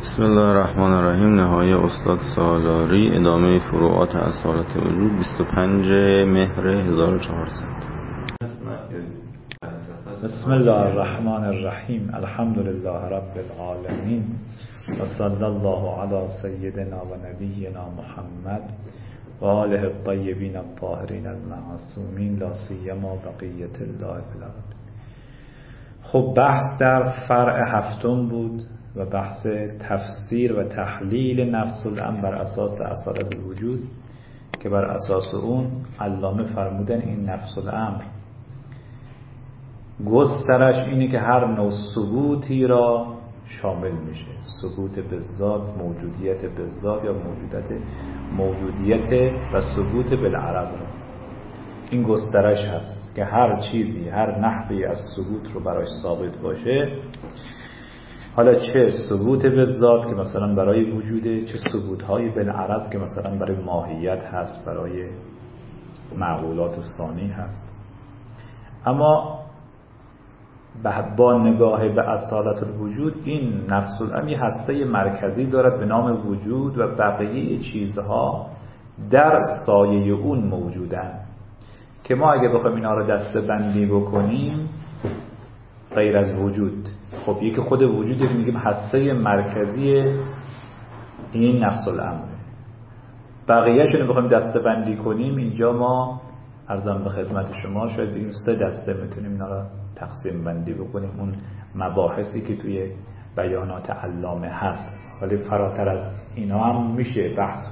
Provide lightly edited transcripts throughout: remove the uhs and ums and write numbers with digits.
بسم الله الرحمن الرحیم. نهایه استاد سالاری، ادامه فروعات اصالت وجود، 25 مهر 1400. بسم الله الرحمن الرحیم. الحمد لله رب العالمین و صلی الله علی سیدنا و نبینا محمد و آله الطیبین الطاهرین المعصومین، لا سیما بقیت الله فی الارض. خب بحث در فرع هفتم بود و بحث تفسیر و تحلیل نفس الامر بر اساس اصالت الوجود که بر اساس اون علامه فرمودن این نفس الامر گسترش اینه که هر نوع ثبوتی را شامل میشه. ثبوت به ذات، موجودیت به ذات یا موجودیت و ثبوت بالعرض را. این گسترش هست که هر چیزی، هر نحوی از ثبوت رو براش ثابت باشه، حالا چه ثبوت به ذات که مثلا برای وجوده، چه ثبوت‌های بالعرض که مثلا برای ماهیت هست، برای معقولات ثانی هست. اما با نگاه به اصالت الوجود این نفس الامر هسته مرکزی دارد به نام وجود و بقیه چیزها در سایه اون موجودن که ما اگه بخوایم اینا رو دسته بندی بکنیم غیر از وجود، خب یکی خود وجودی که میگیم هسته مرکزی این نفس الامر، بقیه‌شون رو بخوایم دسته بندی کنیم اینجا ما عرضم به خدمت شما شاید بگیم 3 دسته میتونیم اینا رو تقسیم بندی بکنیم. اون مباحثی که توی بیانات علامه هست، ولی فراتر از اینا هم میشه بحث و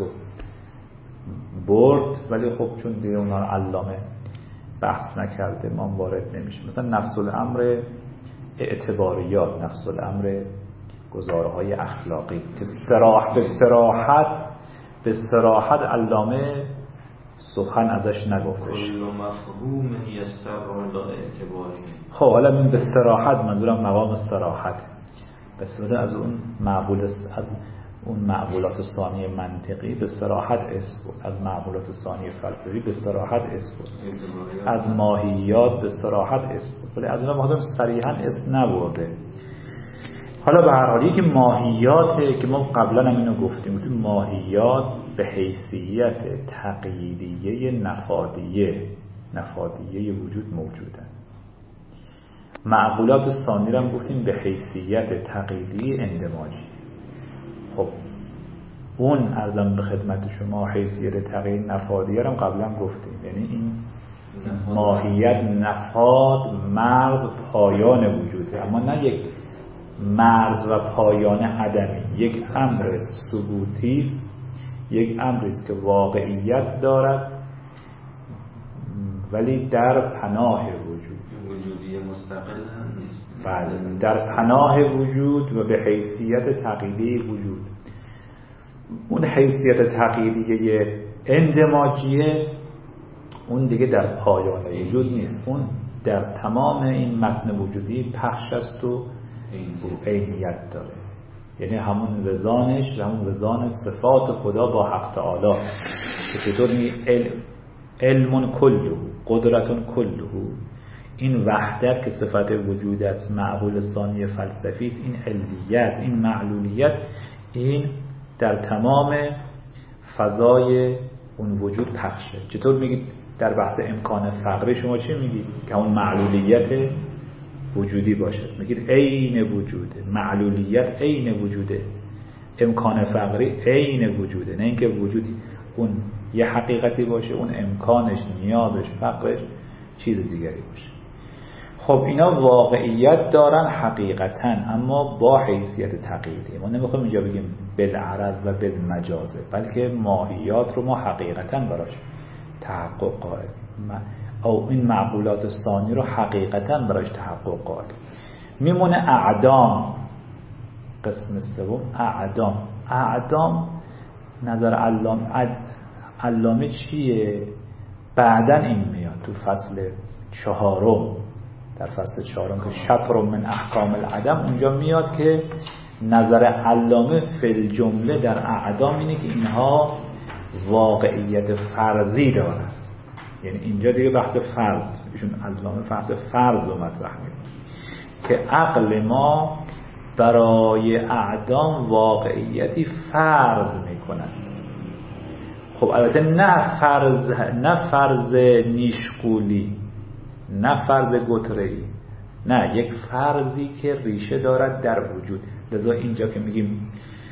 برد، ولی خب چون دیگه اونا علامه بحث نکرده ما وارد نمیشه. مثلا نفس الامر اعتباریات، نفس الامر گزارهای اخلاقی که به صراحت علامه سخن ازش نگفتش. خب حالا من به صراحت منظورم مقام صراحت، بس مثلا از اون معقولات ثانی منطقی به صراحت اسم بود، از معقولات ثانی فلسفی به صراحت اسم بود، از ماهیات به صراحت اسم بود، ولی از اونها مقدم صریحا اسم نبرده. حالا به هر حالی که ماهیاته که ما قبلا هم اینو گفتیم، ماهیات به حیثیت تقییدیه نفادیه وجود موجودن. معقولات ثانی رو هم گفتیم به حیثیت تقییدی اندماجی. خب اون عرضم به خدمت شما حیثیت تقیید نفادیه رو هم قبلا گفتیم، یعنی این ماهیت نفاد مرز پایان وجوده، اما نه یک مرز و پایان عدمی، یک امر ثبوتی است، یک امری است که واقعیت دارد ولی در پناه وجود، وجودی مستقل هم نیست. بله، در پناه وجود و به حیثیت تقییدی وجود. اون حیثیت تقییدی اندماجیه اون دیگه در پایان وجود نیست، اون در تمام این متن وجودی پخش است و عینیت داره، یعنی همون وزانش و همون وزان صفات خدا با حق تعالی است که چطور علم کله قدرت کله، این وحدت که صفت وجود است، معقول ثانی فلسفی است، این علیت، این معلولیت، این در تمام فضای اون وجود پخشه. چطور میگید در بحث امکان فقری شما چی میگید؟ که اون معلولیت وجودی باشد، میگید عین وجوده، معلولیت عین وجوده، امکان فقری عین وجوده، نه اینکه وجودی اون یه حقیقتی باشه، اون امکانش، نیازش، فقرش چیز دیگری باشه. خب اینا واقعیت دارن حقیقتا، اما با حیثیت تقییدی. ما نمیخوایم اینجا بگیم بالعرض و بالمجازه، بلکه ماهیات رو ما حقیقتا براش تحقق قائلیم، او این معقولات ثانی رو حقیقتا براش تحقق قائلیم. میمونه اعدام، قسم سوم اعدام نظر علامه چیه؟ بعدن این میاد تو فصل 4، در فصل 4 که شطر من احکام العدم، اونجا میاد که نظر علامه فی الجمله در اعدام اینه که اینها واقعیت فرضی دارن. یعنی اینجا دیگه بحث فرض، ایشون علامه بحث فرض رو مطرح میکنه که عقل ما برای اعدام واقعیتی فرض میکنند. خب البته نه فرض نیشگولی، نه فرض گتره‌ای، نه یک فرضی که ریشه دارد در وجود. لذا اینجا که میگیم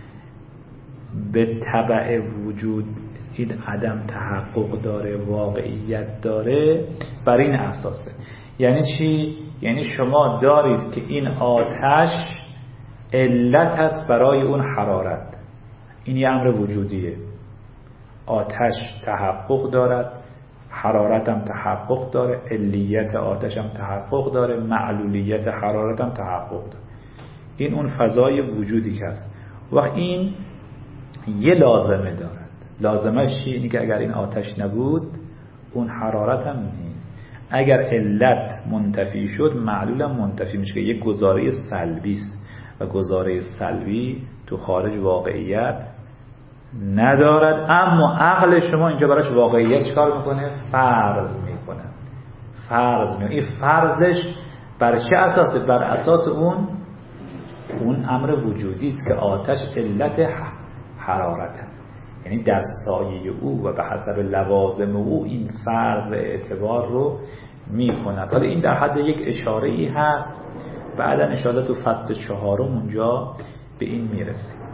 به تبع وجود این عدم تحقق داره، واقعیت داره، بر این اساسه. یعنی چی؟ یعنی شما دارید که این آتش علت است برای اون حرارت. این یه امر وجودیه. آتش تحقق دارد، حرارت هم تحقق داره، علیت آتش هم تحقق داره، معلولیت حرارت هم تحقق داره. این اون فضای وجودی که هست. و این یه لازمه دارد. لازمش چیه؟ اینه که اگر این آتش نبود اون حرارت هم نیست. اگر علت منتفی شد معلول هم منتفی میشه که یک گزاره سلبی است و گزاره سلبی تو خارج واقعیت ندارد. اما عقل شما اینجا براش واقعیت چیکار میکنه؟ فرض میکنه. این فرضش بر چه اساسه؟ بر اساس اون امر وجودی است که آتش علت حرارت است. یعنی در سایه او و به حسب لوازم او این فرض اعتبار رو میکند. حالا این در حد یک اشاره ای هست، بعدا انشاءالله تو فصل 4 اونجا به این میرسیم.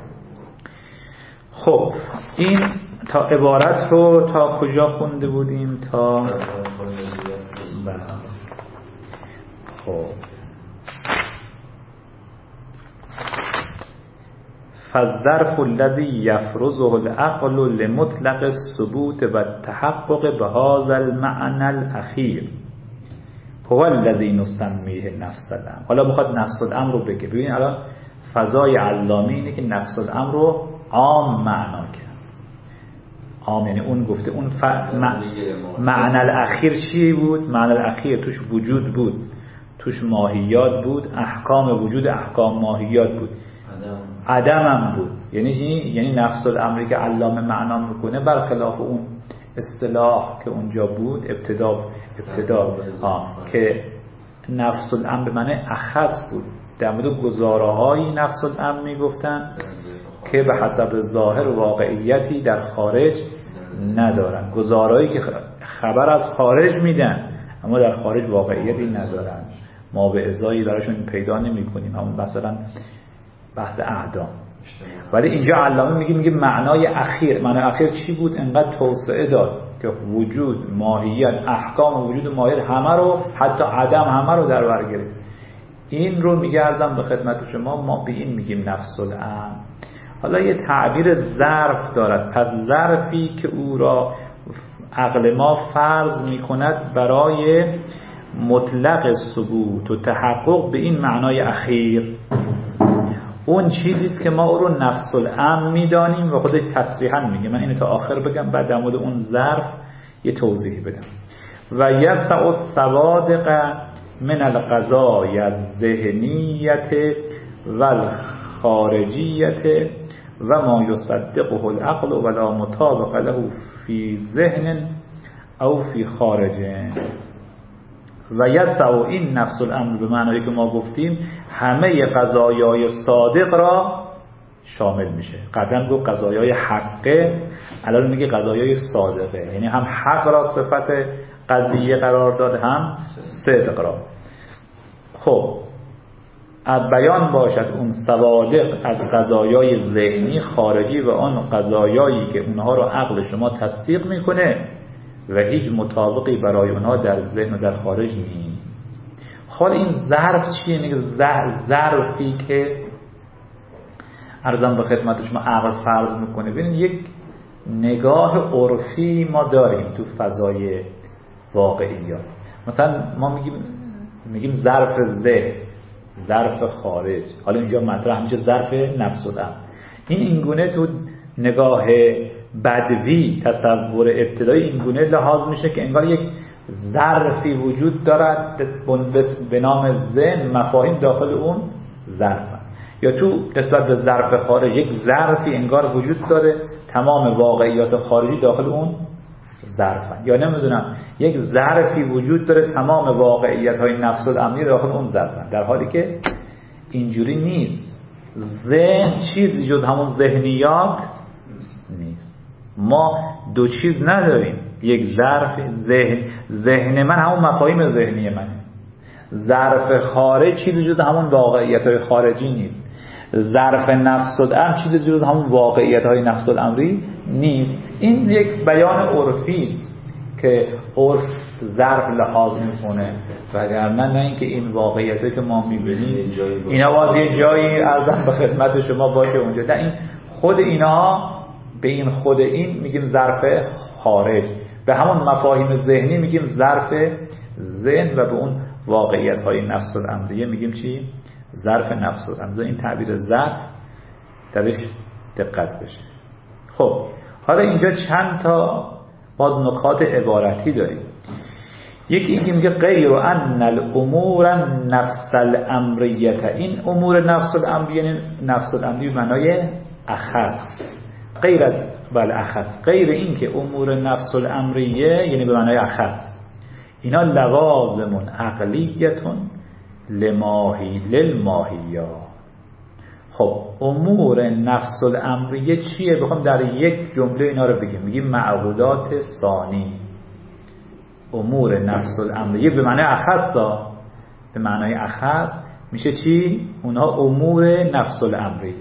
خب این تا عبارت رو تا کجا خونده بودیم؟ تا خب فالظرف الذي يفرضه العقل لمطلق الثبوت والتحقق بهذا المعنى الاخير هو الذي نسميه نفس الامر. حالا بخواد نفس الامر رو بگه. ببین الان فضای علامه اینه که نفس الامر رو عام معنا کرد. عام یعنی اون گفته اون معنی الاخیر چی بود؟ معنی الاخیر توش وجود بود، توش ماهیات بود، احکام وجود احکام ماهیات بود، عدم هم بود. یعنی چی؟ یعنی نفس الامری که علامه معنا میکنه برخلاف اون اصطلاح که اونجا بود ابتدا که نفس الامر به معنی اخص بود. در مورد گزاره‌های نفس الامر میگفتن که به حسب ظاهر واقعیتی در خارج ندارن. گزارهایی که خبر از خارج میدن اما در خارج واقعیتی ندارن. ما به ازایی براشون پیدا نمی کنیم. همون مثلا بحث اعدام. ولی اینجا علامه میگه معنای اخیر. معنای اخیر چی بود؟ انقدر توسعه داد که وجود، ماهیت، احکام وجود و ماهیت همه رو، حتی عدم همه رو در بر گرفت. این رو میگه ارزم به خدمت شما، ما به این میگیم نفس الامر. حالا یه تعبیر ظرف دارد. پس ظرفی که او را عقل ما فرض میکند برای مطلق ثبوت و تحقق به این معنای اخیر، اون چیزیست که ما او رو نفس الامر میدانیم و خودش تصریحا میگه. من اینو تا آخر بگم بعد در مورد اون ظرف یه توضیح بدم. و یسع الصوادق من القضای الذهنیت و الخارجیت و ما یصدقه العقل ولا مطابق له فی ذهن او فی خارج. و یسع این نفس الامر به معنایی که ما گفتیم همه قضایای صادق را شامل میشه. قبلا گفت قضایای حقه، الان میگه قضایای صادقه. یعنی هم حق را صفت قضیه قرار داد هم صدق را. خب بیان باشد اون صوادق از قضایای ذهنی خارجی و آن قضایایی که اونها رو عقل شما تصدیق میکنه و هیچ مطابقی برای اونها در ذهن و در خارج نیست. حالا این ظرف چیه؟ میگه ظرفی که عرضم به خدمت شما عقل فرض میکنه. ببینید یک نگاه عرفی ما داریم تو فضای واقعیات. مثلا ما میگیم ظرف ذهن، ظرف خارج. حالا اینجا مطرح میشه ظرف نفس الامر. اینگونه تو نگاه بدوی تصور ابتدایی اینگونه لحاظ میشه که انگار یک ظرفی وجود دارد به نام ذهن، مفاهیم داخل اون ظرف. یا تو نسبت به ظرف خارج یک ظرفی انگار وجود داره، تمام واقعیات خارجی داخل اون ظرفن. یا نمیدونم یک ظرفی وجود داره، تمام واقعیت های نفس الامری داخل اون ظرفن. در حالی که اینجوری نیست. ذهن چیزی جز همون ذهنیات نیست. ما دو چیز نداریم، یک ظرف ذهن من همون مفاهیم ذهنی منه، ظرف خارج چیزی جز همون واقعیت‌های خارجی نیست، ظرف نفس الامر چیزی جز همون واقعیت‌های نفس الامری نیست. این یک بیان عرفی است که عرف ظرف لحاظ میکنه، وگرنه نه اینکه این واقعیتی که ما میبینیم اینا باز یه جایی ارزم به خدمت شما باشه اونجا، نه این خود اینا به این خود این میگیم ظرف خارج، به همون مفاهیم ذهنی میگیم ظرف ذهن و به اون واقعیت های نفس الامریه میگیم چی؟ ظرف نفس الامر. این تعبیر ظرف درش دقت بشه. خب حالا اینجا چند تا باز نکات عبارتی داریم. یکی اینکه میگه غیر ان الامور نفس الامریه، این امور نفس الامریه یعنی نفس الامری به معنای اخص، غیر از اخص، غیر این که امور نفس الامریه یعنی به معنای اخص، اینا لوازم عقلیتون للماهیات. خب امور نفس الامریه چیه؟ بخوام در یک جمله اینا رو بگیم، میگیم معقولات ثانی. امور نفس الامریه به معنای اخص، به معنای اخص میشه چی؟ اونها امور نفس الامریه.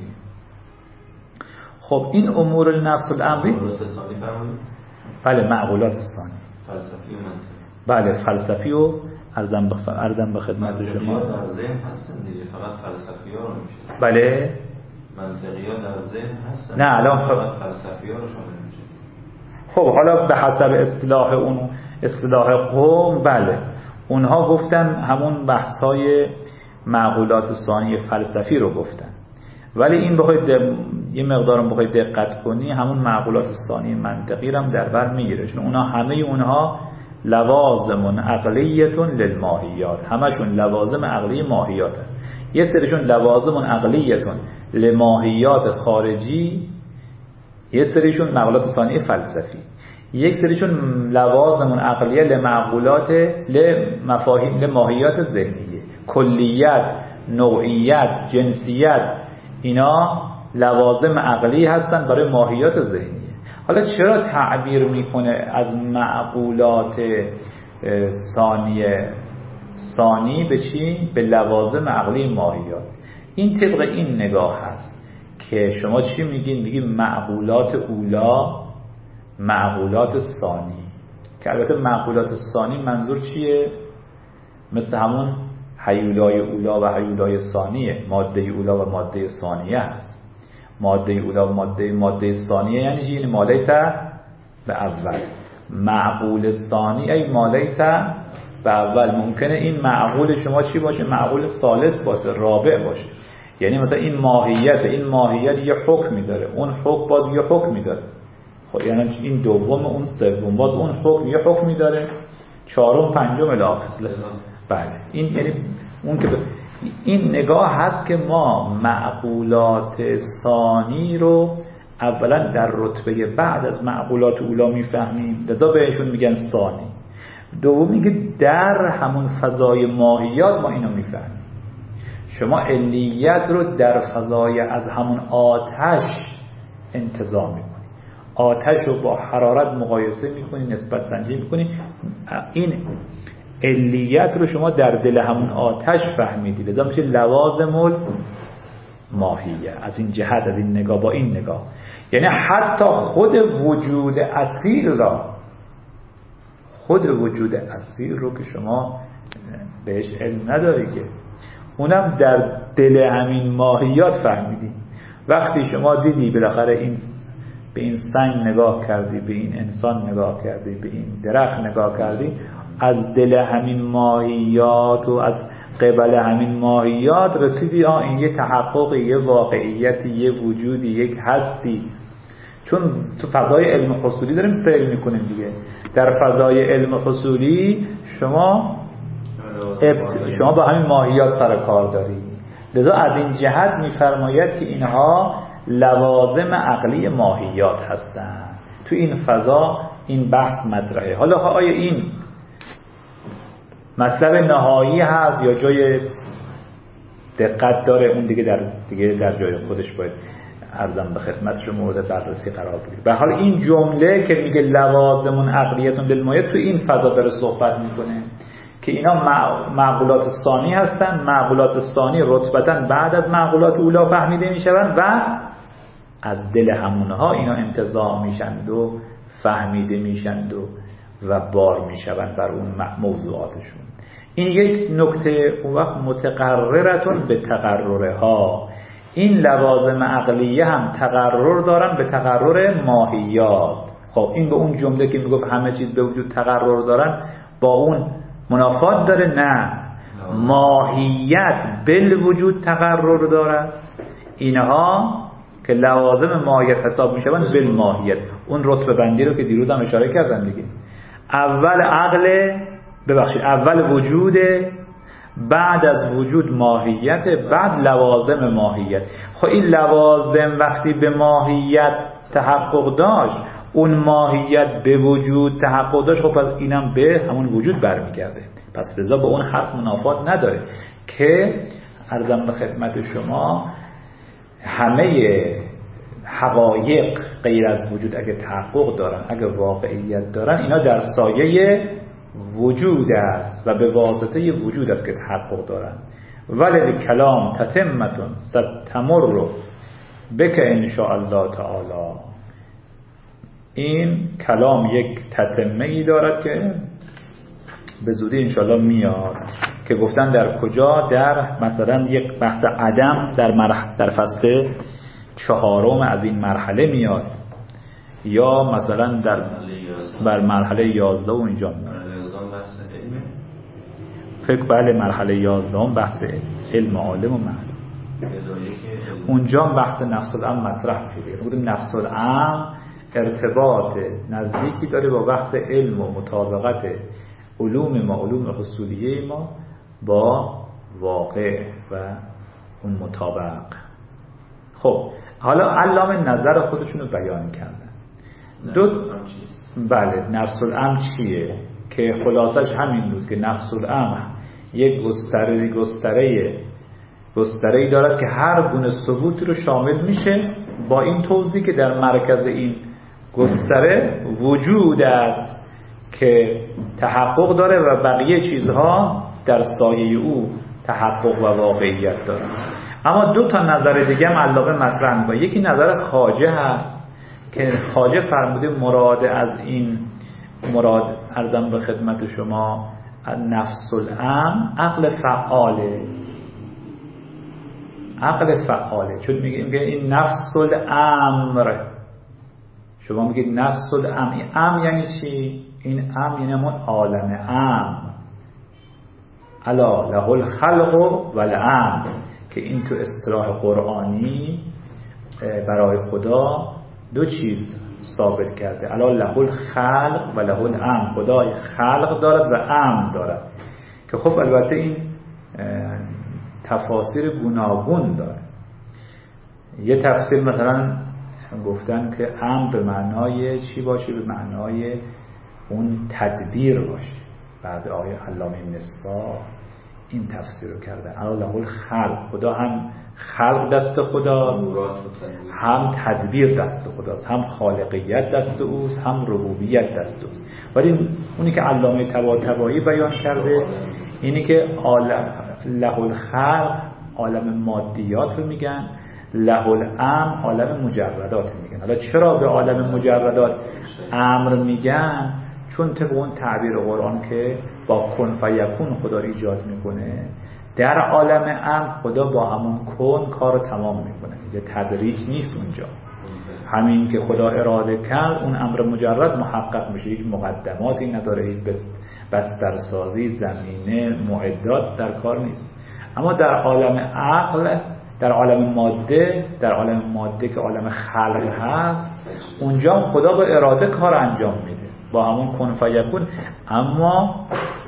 خب این امور نفس الامری بله معقولات ثانی، فلسفی و منطقی، بله فلسفی و ارزم به خدمت شما در ذهن هستن دیگه، فقط فلسفی ها رو میشه. بله منطقی ها در ذهن هستن، نه الان فقط فلسفی ها رو شامل میشه. خب حالا به حسب اصطلاح اون اصطلاح قوم بله اونها گفتن همون بحث‌های معقولات ثانی فلسفی رو گفتن، ولی این بخواید یه مقدارم بخواید دقت کنی همون معقولات ثانی منطقی رو هم در بر میگیره، چون اونها همه اونها لوازم عقلیتون للماهیات، همشون لوازم عقلی ماهیات هست. یه سریشون لوازم عقلیتون لماهیات خارجی، یه سریشون معقولات ثانی فلسفی، یک سریشون لوازم عقلیه لمعقولات لمفاهیم لماهیات ذهنیه، کلیت، نوعیت، جنسیت، اینا لوازم عقلی هستن برای ماهیات ذهنیه. حالا چرا تعبیر میکنه از معقولات ثانی به چی؟ به لوازم عقلی ماهیات. این طبق این نگاه هست که شما چی میگین؟ میگین معقولات اولا، معقولات ثانی، که البته معقولات ثانی منظور چیه؟ مثل همون هیولای اولا و هیولای ثانیه، ماده اولا و ماده ثانیه است. ماده اولا و ماده ثانیه یعنی چی؟ یعنی ما لیس به اول. معقول ثانی ای ما لیس به اول. ممکنه این معقول شما چی باشه؟ معقول ثالث باشه، رابع باشه. یعنی مثلا این ماهیت یه حکمی داره، اون حکم باز یه حکمی داره. خب یعنی این دوم اون سوم باز اون حکم یه حکمی داره، چهارم پنجم الی آخر. بله این یعنی اون که این نگاه هست که ما معقولات ثانی رو اولا در رتبه بعد از معقولات اولا میفهمیم، لذا بهشون میگن ثانی. دومی که در همون فضای ماهیات ما اینو میفهمیم. شما علیت رو در فضای از همون آتش انتزاع میکنی، آتش رو با حرارت مقایسه میکنی، نسبت سنجی میکنی، این علیت رو شما در دل همون آتش فهمیدی، لذا میشه لوازم ماهیه. از این جهت، از این نگاه، با این نگاه، یعنی حتی خود وجود اصیل رو که شما بهش علم نداری که اونم در دل همین ماهیات فهمیدی. وقتی شما دیدی بالاخره این به این سنگ نگاه کردی، به این انسان نگاه کردی، به این درخت نگاه کردی، از دل همین ماهیات و از قبل همین ماهیات رسیدی این یه تحقق، یه واقعیت، یه وجودی، یک هستی. چون تو فضای علم حصولی داریم سیر میکنیم دیگه. در فضای علم حصولی شما با همین ماهیات سر کار داری، لذا از این جهت میفرماید که اینها لوازم عقلی ماهیات هستند. تو این فضا این بحث مطرحه. حالا آیا این مطلب نهایی هست یا جای دقت داره، اون دیگه در جای خودش باید عرضم به خدمت شما مورد بررسی قرار بگیره. به حال این جمله که میگه لوازم عقلیتون للمایه تو این فضا داره صحبت میکنه که اینا معقولات ثانی هستن. معقولات ثانی رتبتاً بعد از معقولات اولا فهمیده میشن و از دل همونها اینا انتزاع میشند و فهمیده میشند و بار میشوند بر اون موضوعاتشون. این یک نکته. اون وقت متقررتون به تقررها، این لوازم عقلیه هم تقرر دارن به تقرر ماهیات. خب این به اون جمله که میگفت همه چیز به وجود تقرر دارن با اون منافات داره؟ نه، ماهیت بالوجود تقرر دارن. اینها که لوازم ماهیت حساب میشوند بالماهیت. اون رتبه بندی رو که دیروز هم اشاره کردم دیگه، اول عقل، اول وجوده، بعد از وجود ماهیت، بعد لوازم ماهیت. خب این لوازم وقتی به ماهیت تحقق داشت، اون ماهیت به وجود تحقق داشت، خب پس اینم به همون وجود برمیگرده. پس لذا به اون حرف منافات نداره که عرضم به خدمت شما همه حقایق غیر از وجود اگه تحقق دارن، اگه واقعیت دارن، اینا در سایه وجود است و به واسطه وجود است که تحقق دارن. ولی کلام تتمتون ستمر بک ان شاء الله تعالی. این کلام یک تتمه ای دارد که به زودی انشاءالله میاد، که گفتن در کجا؟ در مثلا یک بحث عدم در فصل 4 از این مرحله میاد، یا مثلا بر مرحله 11 و اینجا میاد. فکر بله مرحله 11 بحث علم عالم و معلوم. اونجا بحث نفس الامر مطرح میشه. بودیم نفس الامر ارتباط نزدیکی داره با بحث علم و مطابقت علوم ما، علوم حصولیه ما با واقع و اون مطابق. خب حالا علامه نظر خودشونو بیان کردن. بله نفس الامر چیه؟ که خلاصش همین بود که نفس الامر یک گستره‌ای دارد که هر گونه ثبوتی رو شامل میشه، با این توضیح که در مرکز این گستره وجود است که تحقق داره و بقیه چیزها در سایه او تحقق و واقعیت داره. اما 2 نظر دیگه هم علاوه مطرح می‌کنه. یکی نظر خواجه هست که خواجه فرموده مراد از این، مراد عرضم به خدمت شما نفس الامر عقل فعاله. چون میگه این نفس الامر، شما میگید نفس الامر، این امر یعنی چی؟ این امر یعنی همون عالم امر، الا له الخلق و الامر، که این تو اصطلاح قرآنی برای خدا 2 چیز ثابت کرده. الا له الخلق و له الامر. خدای خلق دارد و امر دارد، که خب البته این تفاسیر گوناگون داره. یه تفسیر مثلا گفتن که امر به معنای چی باشه؟ به معنای اون تدبیر باشه. بعد آیه علامه مصباح این تفسیر رو کردن. الا له الخلق، خدا هم خلق دست خداست، هم تدبیر دست خداست، هم خالقیت دست اوست، هم ربوبیت دست اوست. ولی اونی که علامه طباطبایی بیان کرده اینی که له الخلق عالم مادیات رو میگن، له الامر عالم مجردات میگن. حالا چرا به عالم مجردات امر میگن؟ چون طبق اون تعبیر قرآن که با کن فیکون خدا ایجاد میکنه، در عالم امر خدا با همون کن کار رو تمام میکنه. یه تدریج نیست اونجا. همین که خدا اراده کرد اون امر مجرد محقق میشه، هیچ مقدماتی نداره، هیچ بسترسازی، زمینه، معدات در کار نیست. اما در عالم عقل، در عالم ماده که عالم خلق هست، اونجا خدا با اراده کار انجام میده با همون کن فیکون. اما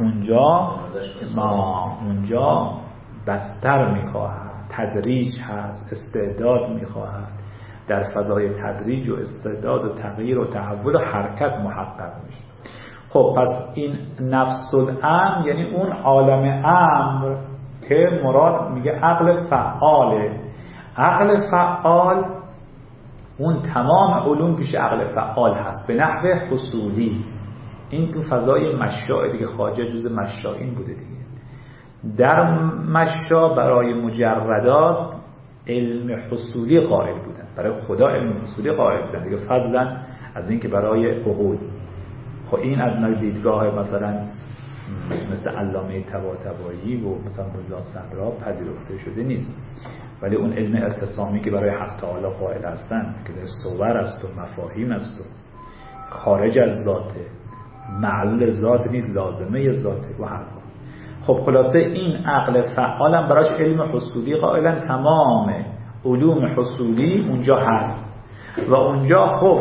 اونجا بستر میخواهد، تدریج هست، استعداد میخواهد، در فضای تدریج و استعداد و تغییر و تحول و حرکت محقق میشه. خب پس این نفس الامر یعنی اون عالم امر که مراد میگه عقل فعاله. عقل فعال اون تمام علوم پیش عقل فعال هست به نحو حصولی. این تو فضای مشاء دیگه، خواجه جز مشائین بوده دیگه. در مشاء برای مجردات علم حصولی قائل بودن، برای خدا علم حصولی قائل بودن دیگه، فضلا از این که برای عقول. خب این از دیدگاه مثلا مثل علامه طباطبایی و مثلا ملا صدرا پذیرفته شده نیست، ولی اون علم ارتسامی که برای حق تعالی قائل هستن که در صور است و مفاهیم است و خارج از ذاته، معلول ذات نیست، لازمه ذاته و هر. خب خلاصه این عقل فعال هم براش علم حصولی قائلن، تمام علوم حصولی اونجا هست و اونجا خب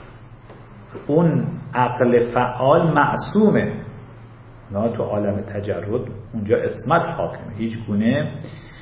اون عقل فعال معصومه، نه تو عالم تجرد اونجا اسمت حاکمه، هیچ گونه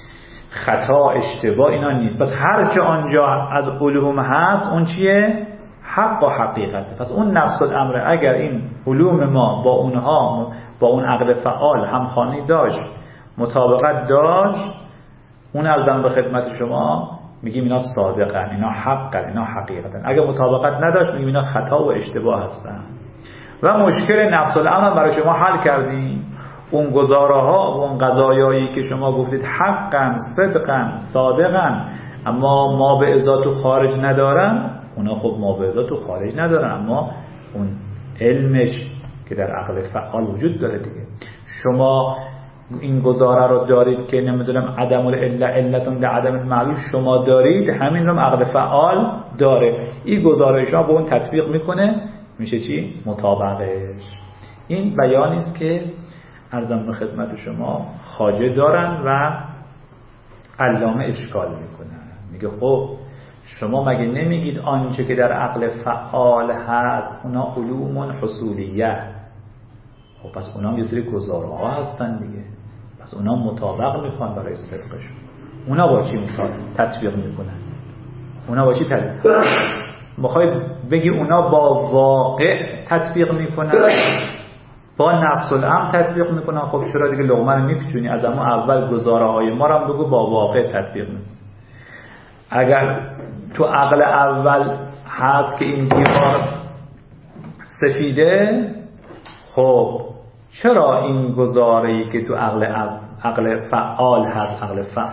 خطا اشتباه اینا نیست. پس هر چه آنجا از علوم هست اون چیه؟ حق و حقیقته. پس اون نفس الامر اگر این علوم ما با اونها با اون عقل فعال همخوانی داشت، مطابقت داشت، اون ازم به خدمت شما میگیم اینا صادقن، اینا حقن، اینا حقیقتن. اگر مطابقت نداشت میگیم اینا خطا و اشتباه هستن. و مشکل نفس الامر برای شما حل کردیم. اون گزاره ها و اون قضایایی که شما گفتید حقن، صدقن، صادقن، اما ما به ازا تو خارج ندارن، اونا خب ما به ازا تو خارج ندارن، اما اون علمش که در عقل فعال وجود داره دیگه. شما این گزاره رو دارید که نمیدونم عدم العله علتون لعدم المعلول، شما دارید، همین رو عقل فعال داره. این گزاره شما به اون تطبیق میکنه، میشه چی؟ مطابقش. این بیانی است که عرضم به خدمت شما خواجه دارن و علامه اشکال میکنن. میگه خب شما مگه نمیگید آنچه که در عقل فعال هست اونا علوم حصولیه؟ خب پس اونا یه سری گزاره ها هستن دیگه، پس اونا مطابق میخوان برای صدقشون. اونا با چی تطبیق میکنن؟ اونا با چی تطبیق؟ میخوای بگی اونا با واقع تطبیق میکنن، با نفس الامر تطبیق میکنن؟ خب چرا دیگه لقمه رو میپیچونی؟ از اما اول گزاره های ما رو بگو با واقع تطبیق میکنن. اگر تو عقل اول هست که این دیوار سفیده، خب چرا این گزاره‌ای که تو عقل فعال هست،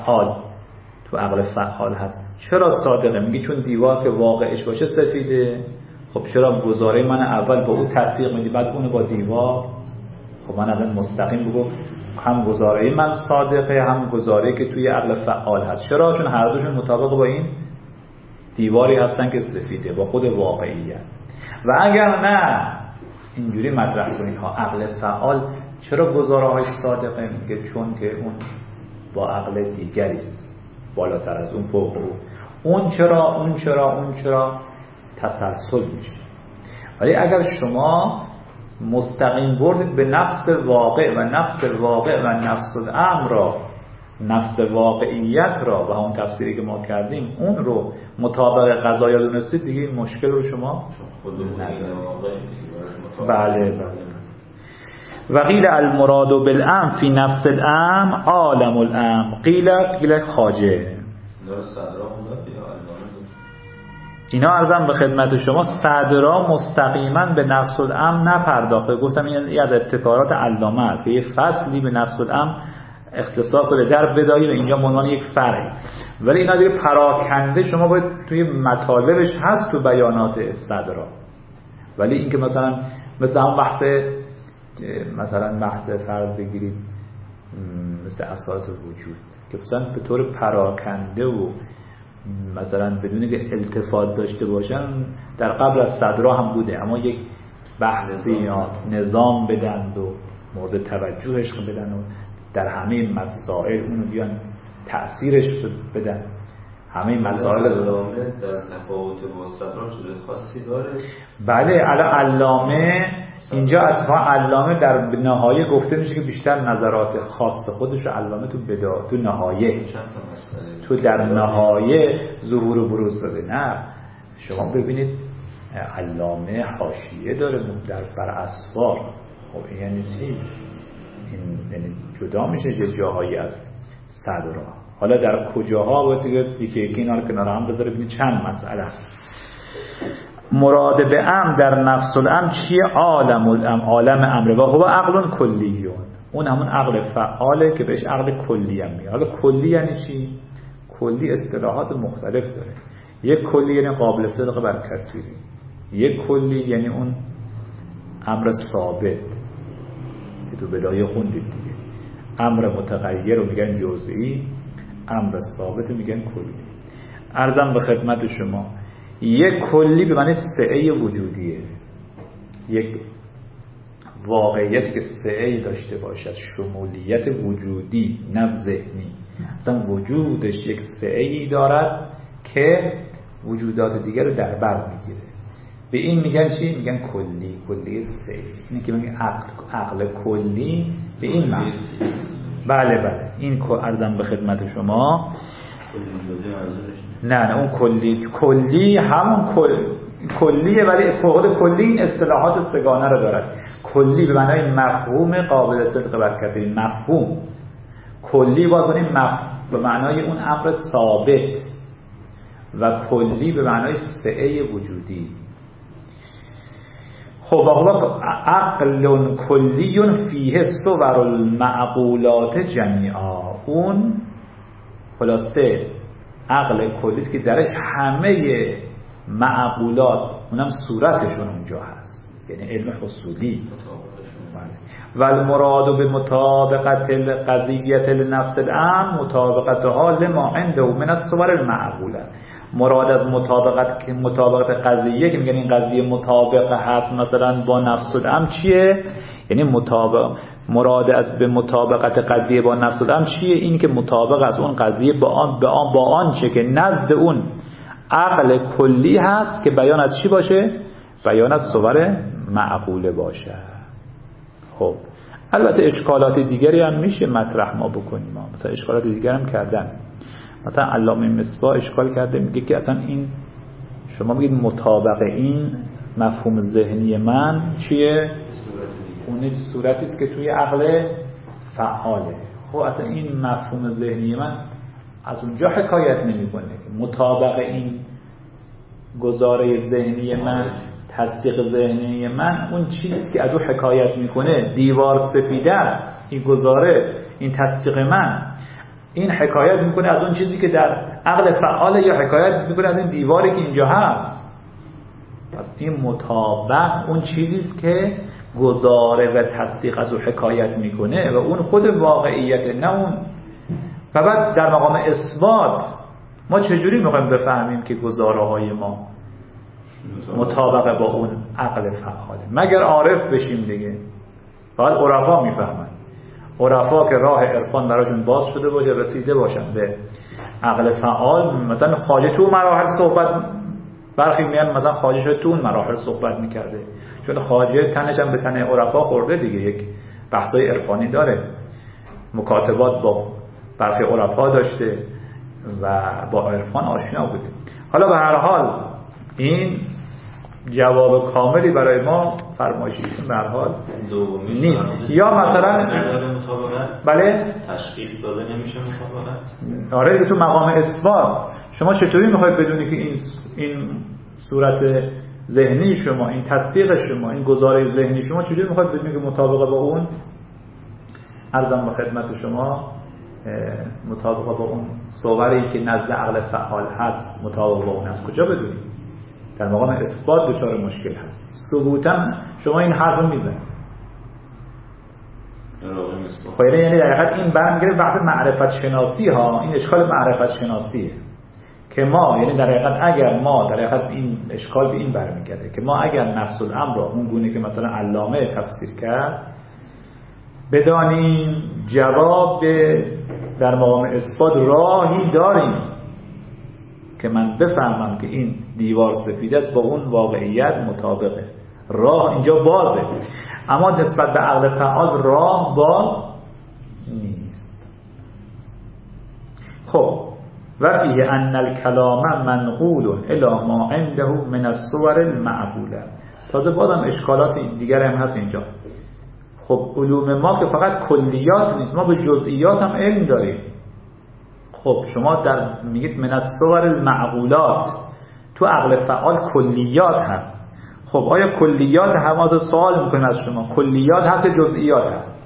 تو عقل فعال هست چرا صادقه؟ میگی چون دیوار که واقعش باشه سفیده. خب چرا گزاره من اول با او تطبیق میدی بعد اونو با دیوار؟ خب من الان مستقیم بگو هم گزاره من صادقه هم گزاره که توی عقل فعال هست. چرا؟ چون هر دوشون مطابق با این دیواری هستن که سفیده، با خود واقعیت. و اگر نه اینجوری مطرح کنید ها عقل فعال چرا گزاره های صادقه؟ میگه چون که اون با عقل دیگری است، بالاتر از اون، فوق اون چرا تسلسل میشه. ولی اگر شما مستقیم بردید به نفس واقع و نفس الواقع و نفس الامر را، نفس واقعیت را و اون تفسیری که ما کردیم اون رو مطابق قضایا دونستید، دیگه این مشکل رو شما بله. و قیل المراد بالامر فی نفس الامر عالم الامر، قیل خواجه. اینا عرضم به خدمت شما صدرا مستقیما به نفس الامر نپرداخته. گفتم این از ابتکارات علامه است که یه فصلی به نفس الامر اختصاص رو در بدایی و اینجا عنوان یک فرع، ولی اینا دیگه پراکنده شما باید توی مطالبش هست تو بیانات صدرا. ولی این که مثلا همون بحث فرض بگیرید مثل اساس وجود که مثلا به طور پراکنده و مثلا بدون که التفات داشته باشن در قبل از صدرا هم بوده، اما یک بحثی یا نظام بدن و مورد توجهش بدن و در همه مسائل اونو بیان تأثیرش بدن. همه مسائل در تفاوت با صدرا چیز خاصی داره؟ بله. علامه اینجا اتفاقا علامه در نهایه گفته میشه که بیشتر نظرات خاص خودش رو علامه تو نهایه تو در نهایه ظهور و بروز داده. نه شما ببینید علامه حاشیه داره در بر اسفار. خب این یعنی چی؟ این یعنی جدا میشه یه جاهایی از صدرها. حالا در کجاها باید دیگه یکی اینا رو کنار هم بذاره ببینید چند مسئله است. مراد به امر در نفس الامر چیه؟ عالم امر و هو عقل کلیون. اون همون عقل فعاله که بهش عقل کلی هم میگه. حالا کلی یعنی چی؟ کلی اصطلاحات مختلف داره. یک کلی یعنی قابل صدق بر کثیری، یک کلی یعنی اون امر ثابت که تو بدایه خوندید دیگه. امر متغیر رو میگن جزئی، امر ثابت رو میگن کلی. عرضم به خدمت شما یک کلی به معنی سعه وجودیه، یک واقعیتی که سعه داشته باشد، شمولیت وجودی نه ذهنی، مثلا وجودش یک سعه‌ای دارد که وجودات دیگر رو در بر میگیره. به این میگن چی؟ میگن کلی، کلی سعه. اینه که میگن عقل کلی به این معنی. بله این عرضم به خدمت شما. نه اون کلی همون کلیه، ولی خود کلی این اصطلاحات سگانه رو دارد. کلی به معنای مفهوم قابل صدق بر کثیری، مفهوم. کلی باز به معنای اون امر ثابت، و کلی به معنای سعه وجودی. خب هو عقل کلی فیه صور المعقولات جمیعا. اون خلاصه عقل کلی است که درش همه معقولات، اونم صورتشون اونجا هست، یعنی علم حصولی. و المراد به مطابقت القضیه لنفس الامر مطابقتها لما عنده من الصور المعقوله. مراد از مطابقت قضیه که میگن این قضیه مطابق هست مثلا با نفس الامر چیه؟ یعنی مراد از به مطابقت قضیه با نفس الامر چیه؟ این که مطابق از اون قضیه با آنچه که نزد اون عقل کلی هست که بیان از چی باشه؟ بیان از صور معقوله باشه. خب البته اشکالات دیگری هم میشه مطرح ما بکنیم، مثلا اشکالات دیگر هم کردن. مثلا علامه مصباح اشکال کرده، میگه که اصلا این شما میگید مطابق این مفهوم ذهنی من چیه؟ اون صورتی است که توی عقل فعاله. خب اصلا این مفهوم ذهنی من از اونجا حکایت نمیکنه. مطابق این گزاره ذهنی من، تصدیق ذهنی من، اون چیزی که از اون حکایت میکنه دیوار سفیده است. این گزاره، این تصدیق من، این حکایت میکنه از اون چیزی که در عقل فعال، یا حکایت میکنه از این دیواری که اینجا هست. پس این مطابق اون چیزی است که گزاره و تصدیق از اون حکایت میکنه و اون خود واقعیت، نه اون. و بعد در مقام اثبات ما چجوری میخوایم بفهمیم که گزاره های ما مطابق با اون عقل فعاله؟ مگر عارف بشیم دیگه. فقط عرفا میفهمن، عرفا که راه عرفان براشون باز شده باشه، رسیده باشن به عقل فعال. مثلا خواجه تو مراحل صحبت، برخی میگن مثلا خواجه شده تو اون مراحل صحبت میکرده، چون خواجه تنش هم به تن عرفا خورده دیگه، یک بحثای عرفانی داره، مکاتبات با برخی عرفا داشته و با عرفان آشنا بوده. حالا به هر حال این جواب کاملی برای ما فرمایشیشون به هر حال نیست. یا مثلا بله تشخیص داده نمیشه مطابقت. آره تو مقام اثبات شما چطوری میخواید بدونی که این صورت ذهنی شما، این تصدیق شما، این گزاره ذهنی شما چطوری میخواید بدونی که مطابق با اون؟ عرضم به خدمت شما مطابق با اون صوری که نزد عقل فعال هست مطابق با اون است. کجا بدونید؟ در مقام اثبات دچار مشکل هست. ثبوتا شما این حرف رو میزنید. خب یعنی در حقیقت این برمیگره بحث معرفت شناسی ها. این اشکال معرفت شناسیه که ما، یعنی در حقیقت اگر ما، در حقیقت این اشکال به این برمیگرده که ما اگر نفس الامر را اون گونه که مثلا علامه تفسیر کرد بدانیم جواب در مقام اثبات راهی داریم که من بفهمم که این دیوار سفید است با اون واقعیت مطابقه. راه اینجا بازه، اما نسبت به عقل فعال راه باز نیست. خب و فیه ان الکلام منقول الی ما عنده من الصور المعقوله. تازه بازم اشکالات دیگر هم هست اینجا. خب علوم ما که فقط کلیات نیست، ما به جزئیات هم علم داریم. خب شما میگید من الصور المعقولات، تو عقل فعال کلیات هست. خب آیا کلیات هم از سوال میکنیم از شما، کلیات هست یا جزئیات هست؟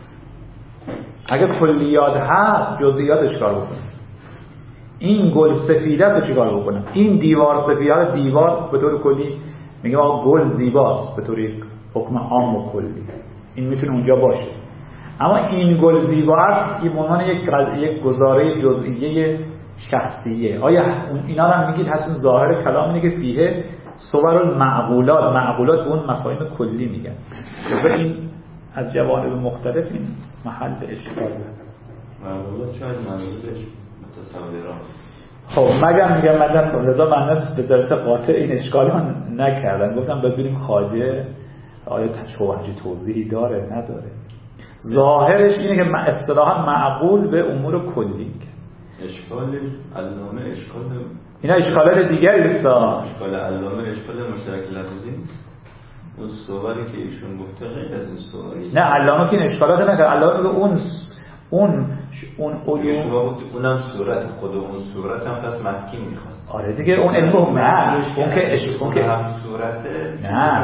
اگه کلیات هست جزئیاتش کار بکنیم. این گل سفید است چیکار بکنم؟ این دیوار سفید، دیوار به طور کلی میگه آقا گل زیباست به طور حکم عام و کلی، این میتونه اونجا باشه. اما این گل زیبا است این عنوان یک گزاره جزئیه شخصیه. آیا اینا رو هم میگید هست اون ظاهر کلام اینه که فیه صور المعقولات، معقولات به اون مفاهیم کلی میگن. این از جوانب مختلف این محل اشکال هست. معقولات شاید منظورش متصوران. خب مگر میگم رضا من به ذات قاطع این اشکال ها نکردن، گفتم ببینیم خواجه آیا توجه توضیحی داره نداره. ظاهرش اینه که اصطلاحا معقول به امور کلی میگه. اشکال علامه اشکال اینا اشکالات دیگری است. اشکال علامه اشکال مشترک لفظی نیست. اون صوری که ایشون گفته غیر از این صوری. نه علامه که این اشکالات نکرد، علامه به اون علوم شما گفتید اونم صورت، خود اون صورت هم پس محکی میخواد. آره دیگه اون علم نه اون که هم صورته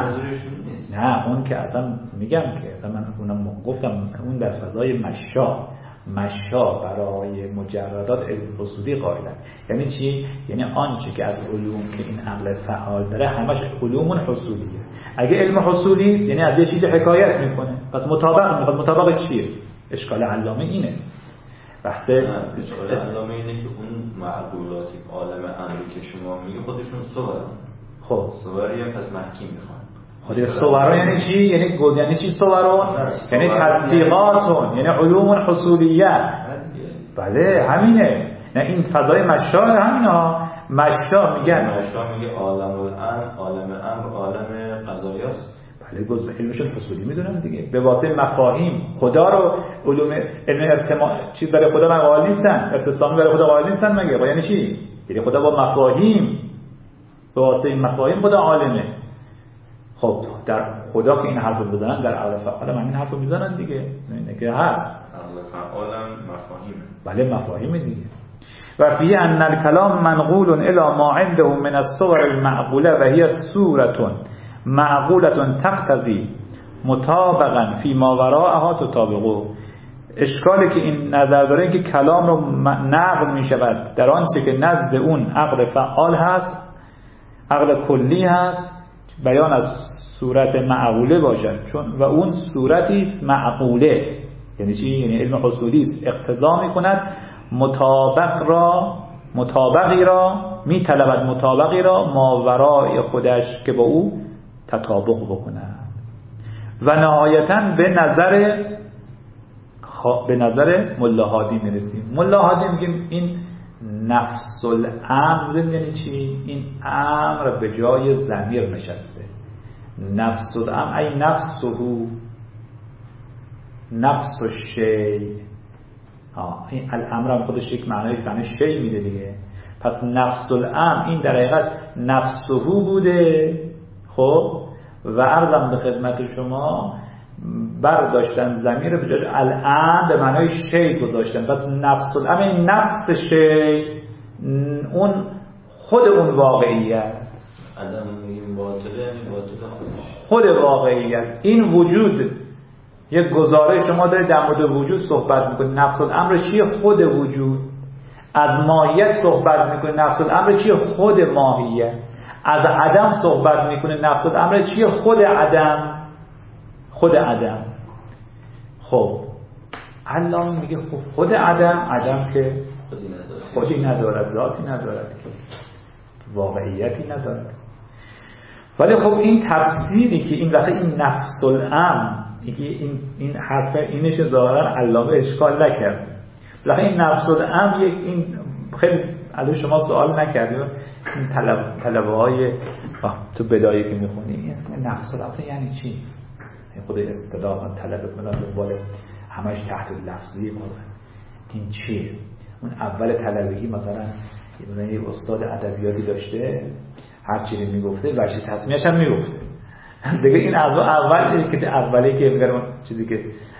نه اون که اصلا میگم که اصلا من اونم گفتم اون در فضای مشا برای مجردات علم اصولی قائلن. یعنی چی؟ یعنی آنچه که از علوم که این عقل فعال داره همش علوم حصولیه. اگه علم حصولی است یعنی از یه چیز حکایت میکنه، پس مطابقش چیه؟ اشکال علامه اینه. وقتی اشکال علامه اینه که اون معقولاتی عالم امری که شما میگی خودشون صورن. خب صوری هم پس محکی میخوان. خود صورا یعنی چی؟ یعنی چی صورون؟ یعنی تصدیقاتون، یعنی علوم حصولیه. بله همینه. نه این فضای مشا همینا. مشا میگه عالم امر عالم قضایاست. بله گفت علمشون حصولی میدونن دیگه، به واسطه مفاهیم خدا رو علوم علم ارتماع چیز برای خدا قائل نیستن، ارتسامی برای خدا قائل نیستن مگه؟ یعنی چی؟ یعنی خدا با مفاهیم، به واسطه این مفاهیم خدا عالمه. خب در خدا که این حرفو بزنن در عقل فعال هم این حرفو میزنن دیگه، اینه که هست عقل فعال هم مفاهیمه. بله مفاهیم دیگه. و فی ان الکلام منقول الی ما عنده من الصور المعقوله و هي صوره معقوله تقتضی مطابقا فی ما وراءها تطابقه. اشکالی که این نظر داره این که کلام رو نقل می شود در آنچه که نزد اون عقل فعال هست، عقل کلی هست، بیان از صورت معقوله باشد، چون و اون صورتی است معقوله. یعنی چی؟ یعنی علم حصولی است، اقتضا می کند مطابقی را می طلبد، مطابقی را ماورای خودش که با او تطابق بکند. و نهایتاً به نظر ملا هادی میرسیم. ملا هادی میگیم این نفس الامر یعنی چی؟ این امر به جای ضمیر نشسته. نفس الامر ای نفسه، نفس الشیء. این الامر هم خودش یک معنی شیء میده دیگه. پس نفس الامر این در حقیقت نفسه بوده. خب و عرضم به خدمت شما برداشتن ضمیر به جای الان به معنای شی گذاشتن. پس نفس الامر این نفس شی، اون خود اون واقعیت، خود واقعیت این وجود. یک گزاره شما دارید در مورد وجود صحبت میکنید، نفس الامر چیه؟ خود وجود. از ماهیت صحبت میکنید، نفس الامر چیه؟ خود ماهیت. از عدم صحبت میکنه، نفس الامر چیه؟ خود عدم. خود عدم. خب علامه میگه خود عدم که خودی ندارد، ذاتی ندارد، واقعیتی ندارد. ولی خب این تفسیری که این وقت این نفس الامر این حرف اینش ظاهرا علامه اشکال نکرد. وقتی این نفس الامر این خیلی علی شما سوال نکردیم این طلبه های تو بدایی که میخونی این نفس الامر یعنی چی؟ خود اصطلاح طلبه کنن دنبال همش تحت لفظی کنن این چیه؟ اون اول طلبگی مثلا یه استاد ادبیاتی داشته هر چیزی میگفته وجه تصمیمش هم میگفته دیگه. این از اول که اولی که میگم چیزی که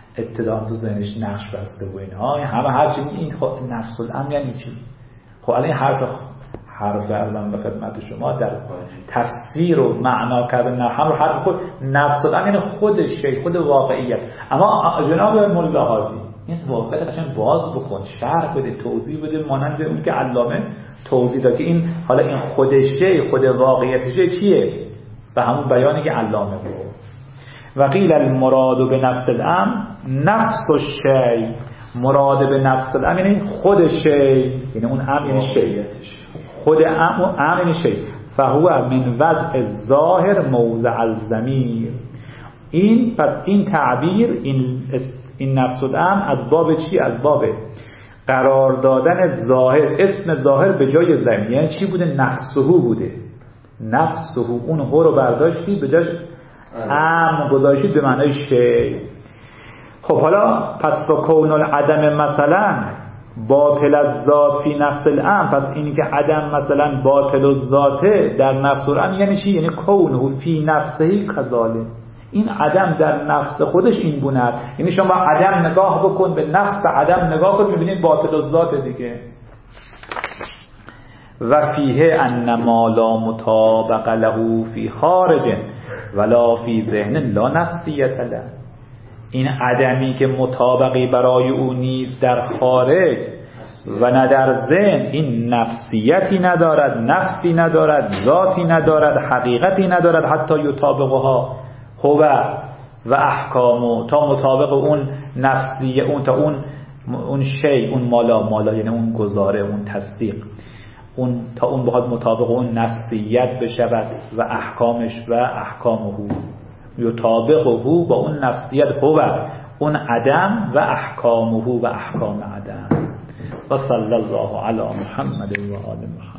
ابتدا تو ذهنش نقش بسته و اینها، همه هرچی این نفس الامر یعنی چی؟ خب الان حرف ارزم به خدمت شما در تفسیر و معنا کردن حرف خود نفس الامر یعنی خود شی، خود واقعیت. اما جناب ملا هادی این واقعیت قشنگ باز بکن، شرح بده، توضیح بده، مانند اون که علامه توضیح داد که این حالا این خود شی، خود واقعیت شی چیه؟ به همون بیانی که علامه بود. و قیل المراد به نفس الامر نفس الشی، مراد به نفس الامر یعنی خود شی، یعنی اون امر یعنی شی، خود امر یعنی شی. فهو من وضع الظاهر موضع الضمیر. این پس این تعبیر این نفس الامر از باب چی؟ از باب قرار دادن ظاهر، اسم ظاهر به جای ضمیر. یعنی چی بوده؟ نفسه بوده، نفسه، اون هو رو برداشتی به جاش امر گذاشتید به معنای شی. خب حالا پس با کون العدم مثلا باطل الذات فی نفس الامر، پس اینی که عدم مثلا باطل الذاته در نفس الامر یعنی چی؟ یعنی کونه فی نفسه کذالک، این عدم در نفس خودش این گونه است. یعنی شما عدم نگاه بکن، به نفس عدم نگاه کن، میبینید باطل الذات دیگه. و فیه ان ما لا مطابق له فی خارج ولا فی ذهن لا نفسیت له، این عدمی که مطابقی برای او نیست در خارج و نه در ذهن، این نفسیتی ندارد، نفسی ندارد، ذاتی ندارد، حقیقتی ندارد، حتی یطابقها هو و احکامو، تا مطابق اون نفسیه، اون تا اون شی، اون مالا یعنی اون گزاره، اون تصدیق، اون تا اون بخواد مطابق اون نفسیت بشود و احکامش و احکامه یطابقه، با اون نفسیت هو اون عدم و احکامه و احکام عدم. و صلی الله علی محمد و آل محمد.